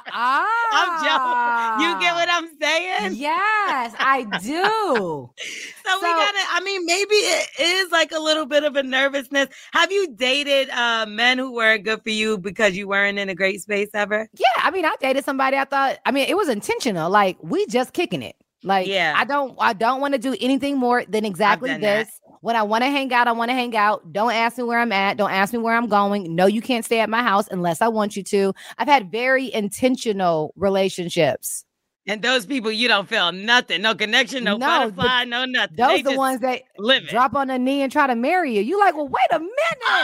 joking. You get what I'm saying? Yes, I do. So we gotta, I mean, maybe it is like a little bit of a nervousness. Have you dated men who weren't good for you because you weren't in a great space ever? Yeah, I mean, I dated somebody it was intentional. Like, we just kicking it. Like, I don't want to do anything more than exactly this. When I want to hang out, I want to hang out. Don't ask me where I'm at. Don't ask me where I'm going. No, you can't stay at my house unless I want you to. I've had very intentional relationships. And those people, you don't feel nothing, no connection, no butterfly, no nothing. Those are the ones that drop on their knee and try to marry you. You like, well, wait a minute.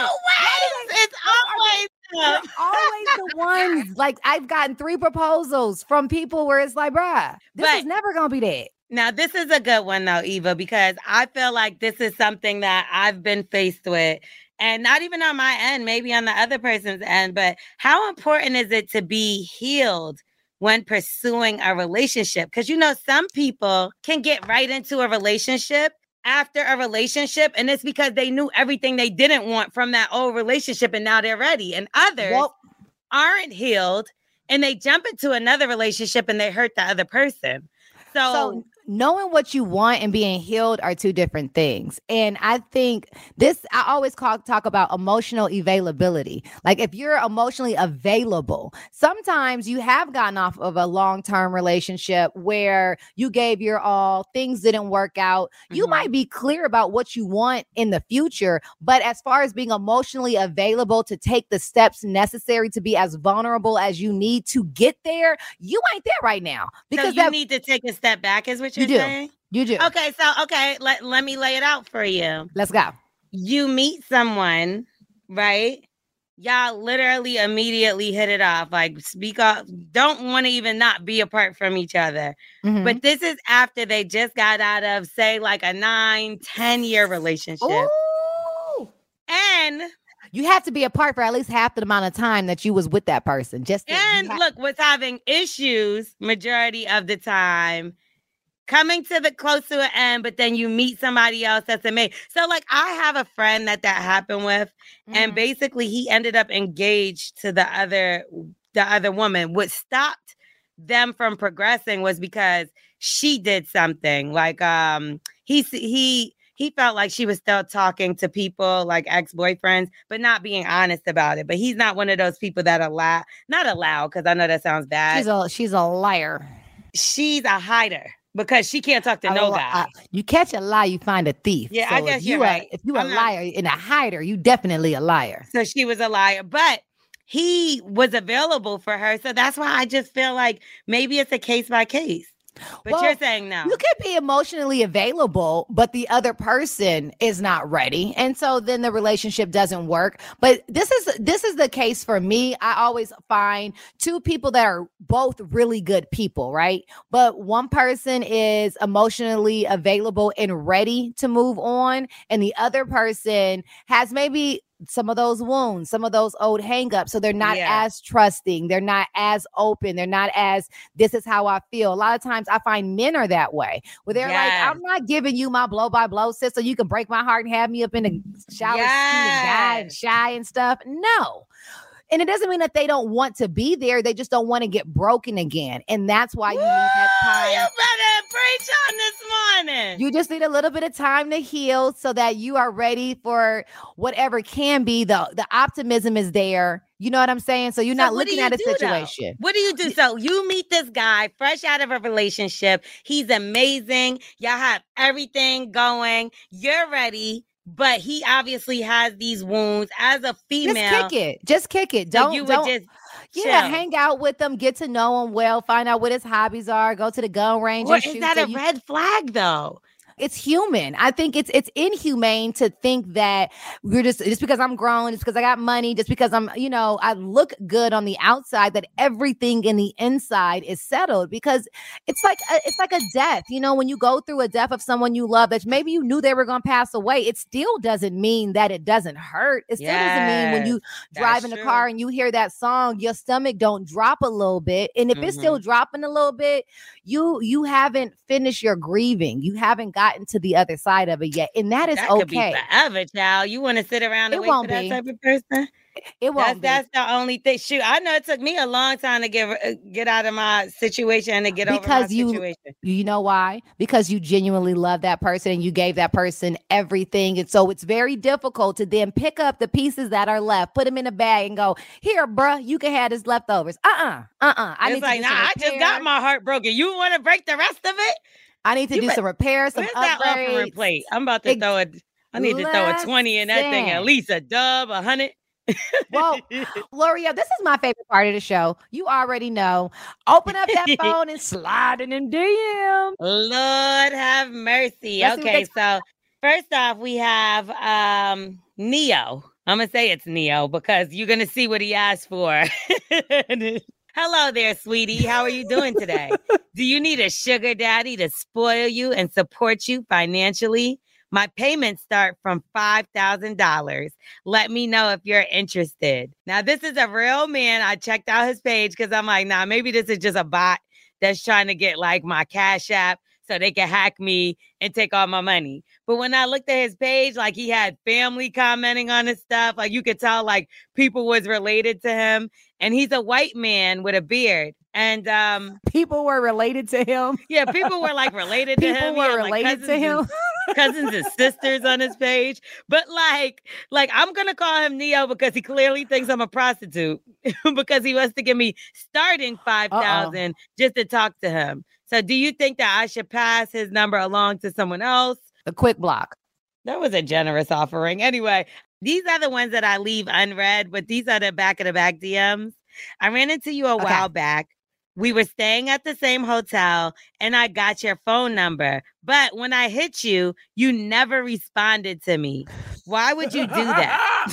It's always the ones. Like, I've gotten 3 proposals from people where it's like, bruh, this is never gonna be that. Now, this is a good one though, Eva, because I feel like this is something that I've been faced with. And not even on my end, maybe on the other person's end, but how important is it to be healed when pursuing a relationship? Because, you know, some people can get right into a relationship after a relationship, and it's because they knew everything they didn't want from that old relationship, and now they're ready. And others aren't healed, and they jump into another relationship, and they hurt the other person. So knowing what you want and being healed are 2 different things. And I think I always talk about emotional availability. Like, if you're emotionally available, sometimes you have gotten off of a long-term relationship where you gave your all, things didn't work out. You might be clear about what you want in the future, but as far as being emotionally available to take the steps necessary to be as vulnerable as you need to get there, you ain't there right now. Because you need to take a step back, is what you're saying? You do. Okay, let me lay it out for you. Let's go. You meet someone, right? Y'all literally immediately hit it off. Like, speak up. Don't want to even not be apart from each other. Mm-hmm. But this is after they just got out of, say, like a 9-10-year relationship. Ooh. And you have to be apart for at least half the amount of time that you was with that person. Was having issues majority of the time, coming to the close to an end, but then you meet somebody else that's amazing. So, like, I have a friend that happened with, and basically he ended up engaged to the other woman. What stopped them from progressing was because she did something. Like, he felt like she was still talking to people like ex-boyfriends, but not being honest about it. But he's not one of those people that not allow, because I know that sounds bad. She's a liar. She's a hider because she can't talk to no guy. You catch a lie, you find a thief. Yeah, so I guess you're right. If you're a liar and a hider, you definitely a liar. So she was a liar, but he was available for her. So that's why I just feel like maybe it's a case by case. But you're saying no. You could be emotionally available, but the other person is not ready. And so then the relationship doesn't work. But this is the case for me. I always find 2 people that are both really good people, right? But one person is emotionally available and ready to move on, and the other person has maybe some of those wounds, some of those old hangups. So they're not as trusting. They're not as open. They're not as, this is how I feel. A lot of times I find men are that way, where they're like, I'm not giving you my blow by blow, sis, so you can break my heart and have me up in the shower and shy and stuff. No. And it doesn't mean that they don't want to be there. They just don't want to get broken again. And that's why you need that time. You better preach on this morning. You just need a little bit of time to heal so that you are ready for whatever can be. The optimism is there. You know what I'm saying? So you're not what do looking you at a do, though? situation. What do you do? So you meet this guy fresh out of a relationship. He's amazing. Y'all have everything going. You're ready. But he obviously has these wounds. As a female, Just kick it. so you would just chill. hang out with him, get to know him well, find out what his hobbies are, go to the gun range. Or and is shoot. that a red flag, though? It's human. I think it's inhumane to think that we're just because I'm grown, just because I got money, just because I'm, I look good on the outside, that everything in the inside is settled. Because it's like a death. When you go through a death of someone you love, that maybe you knew they were going to pass away, it still doesn't mean that it doesn't hurt. It still doesn't mean when you drive in the car and you hear that song, your stomach don't drop a little bit. And if it's still dropping a little bit, you haven't finished your grieving. You haven't gotten to the other side of it yet, and that is okay. Could be forever, child. You want to sit around and wait for that type of person? It won't. That's the only thing. Shoot, I know it took me a long time to get out of my situation and to get over my situation. You know why? Because you genuinely love that person and you gave that person everything, and so it's very difficult to then pick up the pieces that are left, put them in a bag, and go, "Here, bruh, you can have this leftovers." I just got my heart broken. You want to break the rest of it? I need to do some repairs, some upgrades. That offering plate? I'm about to throw it. I need to throw a 20 in that thing, at least a dub, 100. Well, L'Oreal, this is my favorite part of the show. You already know. Open up that phone and slide in DM. Lord have mercy. Okay, so first off, we have Neo. I'm going to say it's Neo because you're going to see what he asked for. Hello there, sweetie. How are you doing today? Do you need a sugar daddy to spoil you and support you financially? My payments start from $5,000. Let me know if you're interested. Now, this is a real man. I checked out his page because I'm like, nah, maybe this is just a bot that's trying to get like my Cash App so they can hack me and take all my money. But when I looked at his page, like he had family commenting on his stuff. Like you could tell like people was related to him. And he's a white man with a beard. And people were related to him. Yeah, people were like related to him. People were related to him. Cousins and sisters on his page. But like I'm gonna call him Neo because he clearly thinks I'm a prostitute because he wants to give me starting $5,000 just to talk to him. So do you think that I should pass his number along to someone else? A quick block. That was a generous offering. Anyway, these are the ones that I leave unread, but these are the back of the back DMs. I ran into you a while back. We were staying at the same hotel and I got your phone number. But when I hit you, you never responded to me. Why would you do that?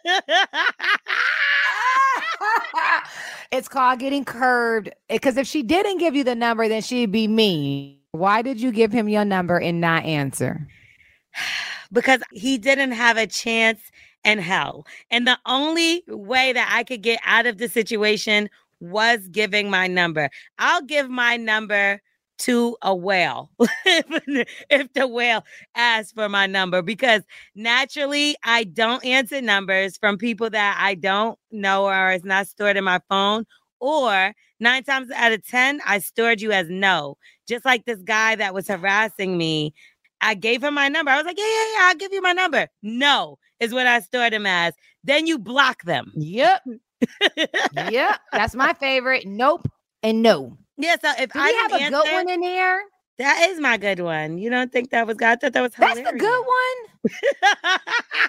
It's called getting curved. Because if she didn't give you the number, then she'd be mean. Why did you give him your number and not answer? Because he didn't have a chance in hell. And the only way that I could get out of the situation was giving my number. I'll give my number to a whale if the whale asks for my number, because naturally I don't answer numbers from people that I don't know or is not stored in my phone, or 9 times out of 10, I stored you as no. Just like this guy that was harassing me, I gave him my number. I was like, yeah, I'll give you my number. No is what I stored him as. Then you block them. Yep. Yep. That's my favorite. Nope and no. Yeah, so if I have a good one in here, that is my good one. You don't think that was good? I thought that was hilarious. That's the good one.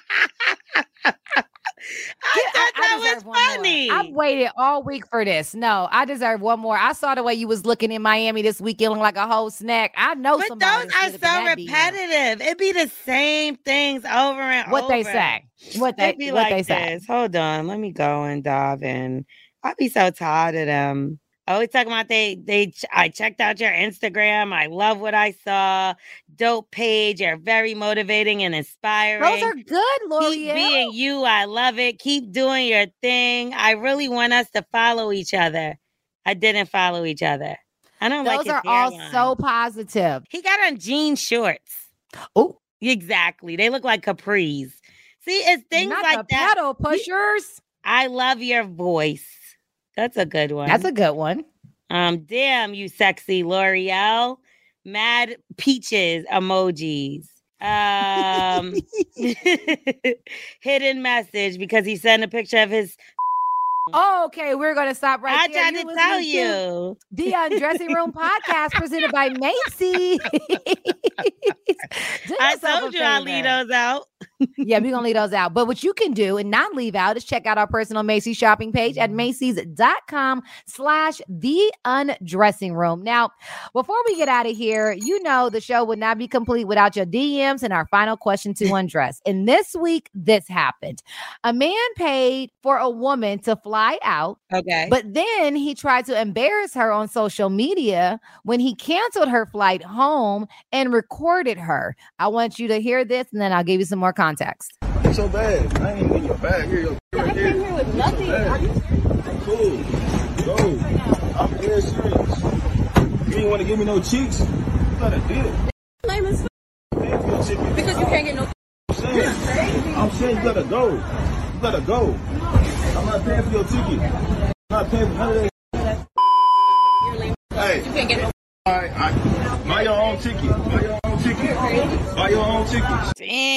I thought that was funny. I've waited all week for this. No, I deserve one more. I saw the way you was looking in Miami this weekend, looking like a whole snack. I know, but those are so repetitive. It'd be the same things over and over. What they say? What they say? Hold on, let me go and dive in. I'd be so tired of them. Always talking about I checked out your Instagram. I love what I saw. Dope page. You're very motivating and inspiring. Those are good, L'Oreal. Keep being you. I love it. Keep doing your thing. I really want us to follow each other. I didn't follow each other. I don't like his Those are all hairline. so positive. He got on jean shorts. Oh, exactly. They look like capris. See, it's things not like the that. pedal pushers. I love your voice. That's a good one. That's a good one. Damn, you sexy L'Oreal. Mad peaches emojis. Hidden message because he sent a picture of his Okay, we're going to stop right there. I tried to tell you. The Undressing Room podcast presented by Macy's. I told you I'll leave those out. Yeah, we're going to leave those out. But what you can do and not leave out is check out our personal Macy's shopping page at Macys.com/theundressing-room. Now, before we get out of here, you know the show would not be complete without your DMs and our final question to undress. And this week, this happened. A man paid for a woman to fly out. Okay. But then he tried to embarrass her on social media when he canceled her flight home and recorded her. I want you to hear this, and then I'll give you some more context. It's your bag. I ain't in your bag. Here, right here. Here with nothing. Are you cool? Go. I'm dead serious. You ain't want to give me no cheeks? You got a deal. Lame as because you can't get no. I'm saying you gotta go. You gotta go. I'm not paying for your ticket. I'm not paying for none of that. Hey. You can't get no. All right. Buy your own ticket. Buy your own ticket. Buy your own ticket.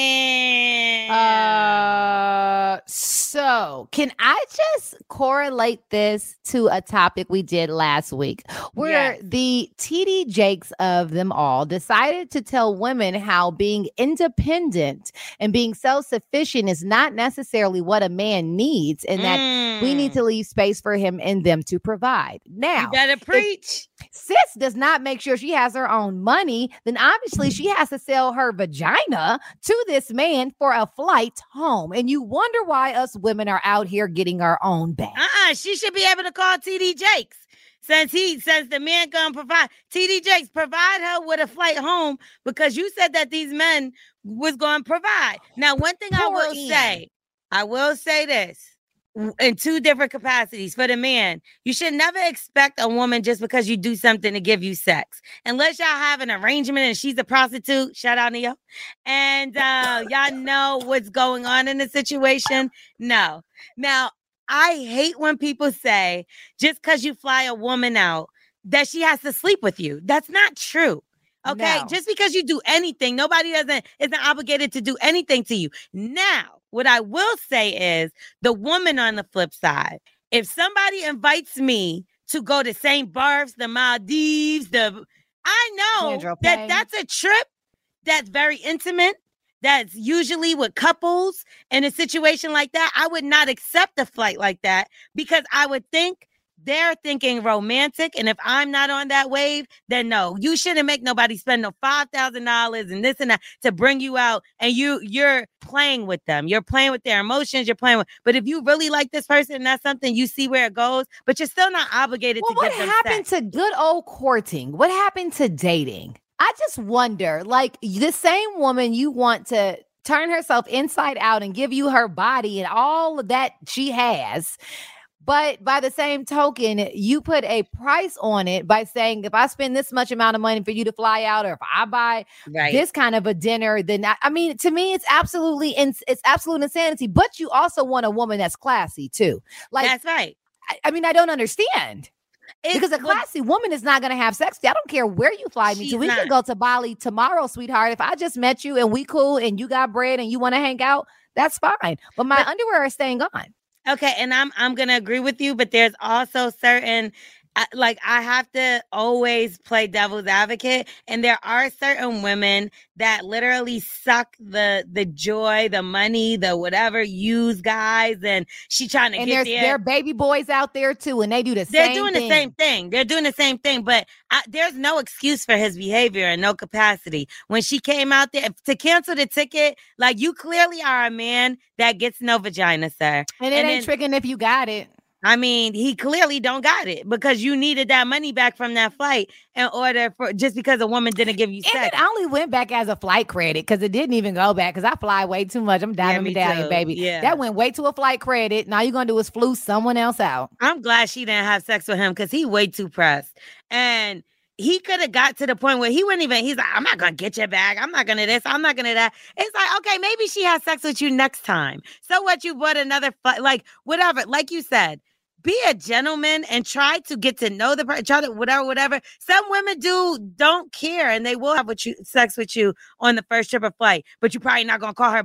So can I just correlate this to a topic we did last week where the TD Jakes of them all decided to tell women how being independent and being self-sufficient is not necessarily what a man needs, and that we need to leave space for him and them to provide. Now, you better preach. Sis does not make sure she has her own money, then obviously she has to sell her vagina to this man for a flight home. And you wonder why us women are out here getting our own bag. She should be able to call TD Jakes. Since the man gonna provide, TD Jakes, provide her with a flight home, because you said that these men was gonna provide. Now, one thing I will say this. In two different capacities. For the man, you should never expect a woman just because you do something to give you sex. Unless y'all have an arrangement and she's a prostitute, shout out to you. And y'all know what's going on in the situation. No. Now, I hate when people say just because you fly a woman out that she has to sleep with you. That's not true. Okay, no. Just because you do anything, nobody isn't obligated to do anything to you. Now, what I will say is the woman on the flip side, if somebody invites me to go to St. Bart's, the Maldives, I know that that's a trip that's very intimate. That's usually with couples. In a situation like that, I would not accept a flight like that because I would think they're thinking romantic, and if I'm not on that wave, then no, you shouldn't make nobody spend no $5,000 and this and that to bring you out, and you're playing with them. You're playing with their emotions. But if you really like this person, that's something you see where it goes, but you're still not obligated to give them sex. What happened to good old courting? What happened to dating? I just wonder, like, the same woman you want to turn herself inside out and give you her body and all of that she has. But by the same token, you put a price on it by saying, if I spend this much amount of money for you to fly out, or if I buy this kind of a dinner, then I mean, to me, it's absolute insanity. But you also want a woman that's classy too. Like, that's right. I mean, I don't understand. Because a classy woman is not going to have sex. I don't care where you fly me to. We can go to Bali tomorrow, sweetheart. If I just met you and we cool and you got bread and you want to hang out, that's fine. But my underwear is staying on. Okay, and I'm going to agree with you, but there's also certain, like, I have to always play devil's advocate, and there are certain women that literally suck the joy, the money, the whatever, use guys, and she trying to get there. There are baby boys out there too, and they do the same thing. They're doing the same thing, but there's no excuse for his behavior and no capacity. When she came out there to cancel the ticket, like, you clearly are a man that gets no vagina, sir. And it ain't tricking if you got it. I mean, he clearly don't got it because you needed that money back from that flight in order for, just because a woman didn't give you sex. And it only went back as a flight credit because it didn't even go back because I fly way too much. I'm diamond medallion, baby. Yeah. That went way to a flight credit. Now you're going to do is flew someone else out. I'm glad she didn't have sex with him because he way too pressed. And he could have got to the point where he's like, I'm not going to get your bag. I'm not going to this. I'm not going to that. It's like, okay, maybe she has sex with you next time. So what, you bought another flight, like, whatever. Like you said, be a gentleman and try to get to know the person, whatever. Some women don't care and they will have sex with you on the first trip of flight, but you're probably not going to call her back.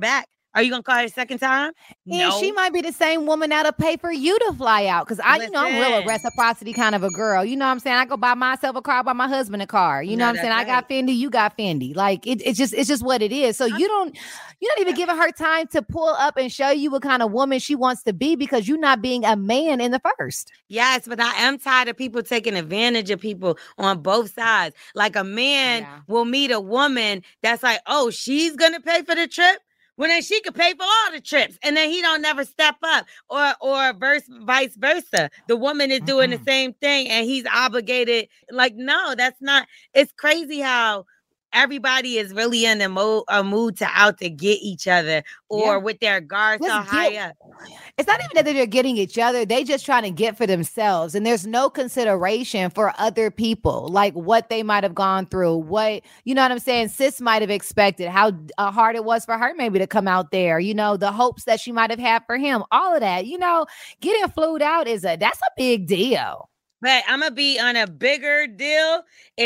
Are you gonna call her a second time? And she might be the same woman that'll pay for you to fly out. Because I'm real a reciprocity kind of a girl. You know what I'm saying? I go buy myself a car, buy my husband a car. You know what I'm saying? Right. I got Fendi, you got Fendi. Like it's just what it is. So you're not even giving her time to pull up and show you what kind of woman she wants to be because you're not being a man in the first. Yes, but I am tired of people taking advantage of people on both sides. Like a man will meet a woman that's like, oh, she's gonna pay for the trip. Well, then she could pay for all the trips, and then he don't never step up, or vice versa. The woman is doing the same thing, and he's obligated. Like, no, that's not. It's crazy how everybody is really in a mood to out to get each other, or with their guards so high up. It's not even that they're getting each other. They just trying to get for themselves. And there's no consideration for other people, like what they might have gone through, what, you know what I'm saying? Sis might have expected, how hard it was for her maybe to come out there, you know, the hopes that she might have had for him, all of that, you know, getting flued out that's a big deal. But I'm going to be on a bigger deal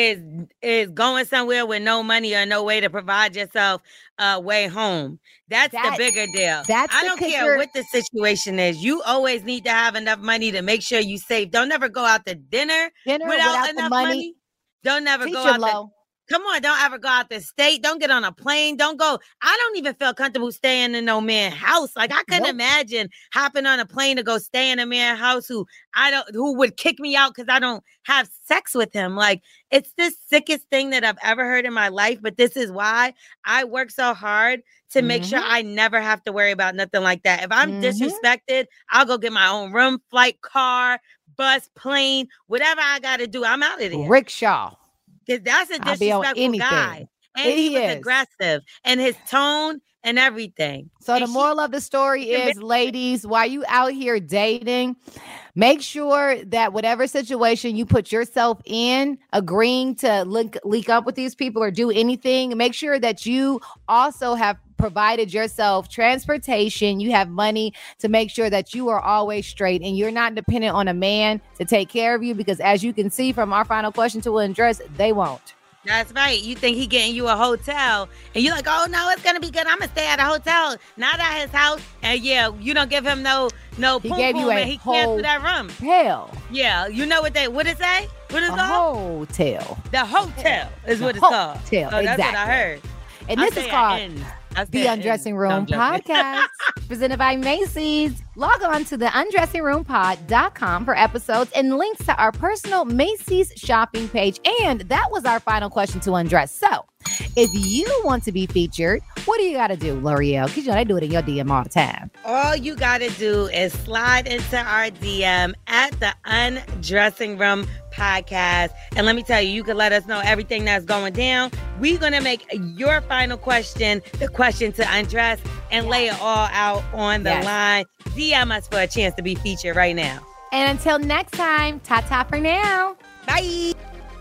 is going somewhere with no money or no way to provide yourself a way home. That's the bigger deal. I don't care what the situation is. You always need to have enough money to make sure you save. Don't never go out to dinner without enough money. Don't never go out Come on, don't ever go out the state. Don't get on a plane. Don't go. I don't even feel comfortable staying in no man's house. Like I couldn't imagine hopping on a plane to go stay in a man's house who would kick me out because I don't have sex with him. Like it's the sickest thing that I've ever heard in my life. But this is why I work so hard to make sure I never have to worry about nothing like that. If I'm disrespected, I'll go get my own room, flight, car, bus, plane, whatever I got to do. I'm out of there. Rickshaw. Because that's a disrespectful guy. And he was aggressive. And his tone and everything. So the moral of the story is, ladies, while you out here dating, make sure that whatever situation you put yourself in, agreeing to link up with these people or do anything, make sure that you also have provided yourself transportation. You have money to make sure that you are always straight and you're not dependent on a man to take care of you, because as you can see from our final question to Andres, they won't. That's right. You think he getting you a hotel and you're like, oh no, it's going to be good. I'm going to stay at a hotel, not at his house. And you don't give him no he gave you and he canceled that room. Hell. Yeah. You know what it say? What is it called? Hotel. The hotel is what it's called. Hotel. Oh, that's what I heard. And this is called The Undressing Room Podcast, presented by Macy's. Log on to the undressingroompod.com for episodes and links to our personal Macy's shopping page. And that was our final question to undress. So if you want to be featured, what do you got to do, L'Oreal? Because they do it in your DM all the time. All you got to do is slide into our DM at the Undressing Room Podcast. And let me tell you, you can let us know everything that's going down. We're going to make your final question the question to undress and lay it all out on the line. DM us for a chance to be featured right now. And until next time, ta-ta for now. Bye.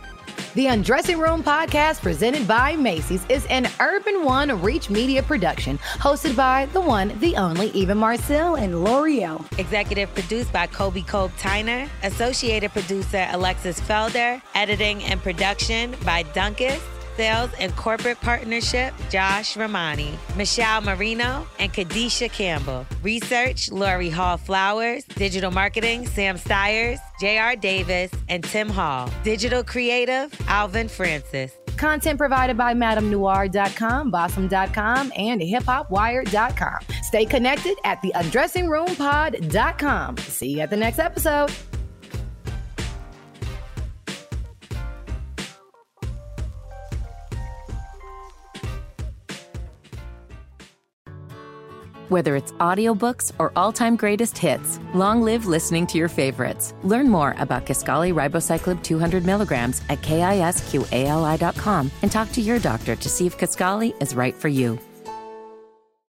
The Undressing Room Podcast, presented by Macy's, is an Urban One Reach Media production, hosted by the one, the only Eva Marcel and L'Oreal. Executive produced by Kobe Tyner. Associated producer Alexis Felder. Editing and production by Duncan. Sales and Corporate Partnership, Josh Ramani, Michelle Marino, and Kadisha Campbell. Research, Lori Hall Flowers. Digital Marketing, Sam Stiers, J.R. Davis, and Tim Hall. Digital Creative, Alvin Francis. Content provided by MadameNoir.com, Bossum.com, and HipHopWire.com. Stay connected at the UndressingRoomPod.com. See you at the next episode. Whether it's audiobooks or all-time greatest hits, long live listening to your favorites. Learn more about Kisqali Ribociclib 200 milligrams at KISQALI.com and talk to your doctor to see if Kisqali is right for you.